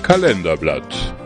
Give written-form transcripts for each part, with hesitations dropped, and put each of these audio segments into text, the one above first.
Kalenderblatt.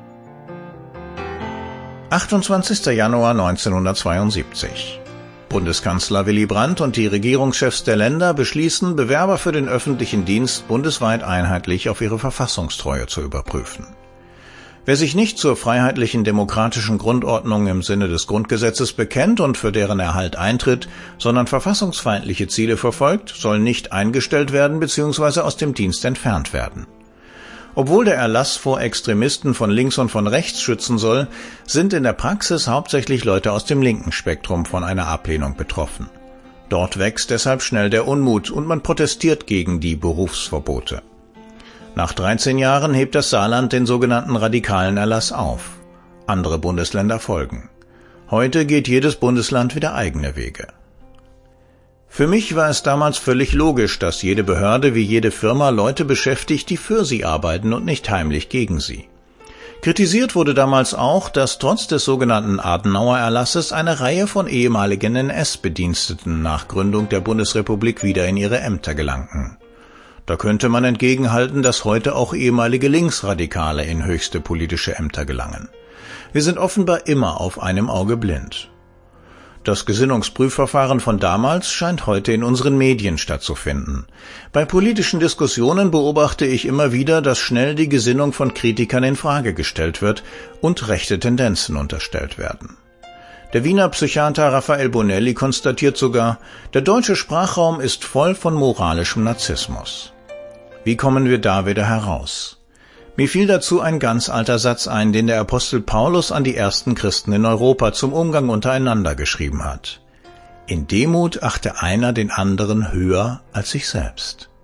28. Januar 1972. Bundeskanzler Willy Brandt und die Regierungschefs der Länder beschließen, Bewerber für den öffentlichen Dienst bundesweit einheitlich auf ihre Verfassungstreue zu überprüfen. Wer sich nicht zur freiheitlichen demokratischen Grundordnung im Sinne des Grundgesetzes bekennt und für deren Erhalt eintritt, sondern verfassungsfeindliche Ziele verfolgt, soll nicht eingestellt werden bzw. aus dem Dienst entfernt werden. Obwohl der Erlass vor Extremisten von links und von rechts schützen soll, sind in der Praxis hauptsächlich Leute aus dem linken Spektrum von einer Ablehnung betroffen. Dort wächst deshalb schnell der Unmut und man protestiert gegen die Berufsverbote. Nach 13 Jahren hebt das Saarland den sogenannten radikalen Erlass auf. Andere Bundesländer folgen. Heute geht jedes Bundesland wieder eigene Wege. Für mich war es damals völlig logisch, dass jede Behörde wie jede Firma Leute beschäftigt, die für sie arbeiten und nicht heimlich gegen sie. Kritisiert wurde damals auch, dass trotz des sogenannten Adenauer-Erlasses eine Reihe von ehemaligen NS-Bediensteten nach Gründung der Bundesrepublik wieder in ihre Ämter gelangten. Da könnte man entgegenhalten, dass heute auch ehemalige Linksradikale in höchste politische Ämter gelangen. Wir sind offenbar immer auf einem Auge blind. Das Gesinnungsprüfverfahren von damals scheint heute in unseren Medien stattzufinden. Bei politischen Diskussionen beobachte ich immer wieder, dass schnell die Gesinnung von Kritikern in Frage gestellt wird und rechte Tendenzen unterstellt werden. Der Wiener Psychiater Raphael Bonelli konstatiert sogar, der deutsche Sprachraum ist voll von moralischem Narzissmus. Wie kommen wir da wieder heraus? Mir fiel dazu ein ganz alter Satz ein, den der Apostel Paulus an die ersten Christen in Europa zum Umgang untereinander geschrieben hat. In Demut achte einer den anderen höher als sich selbst.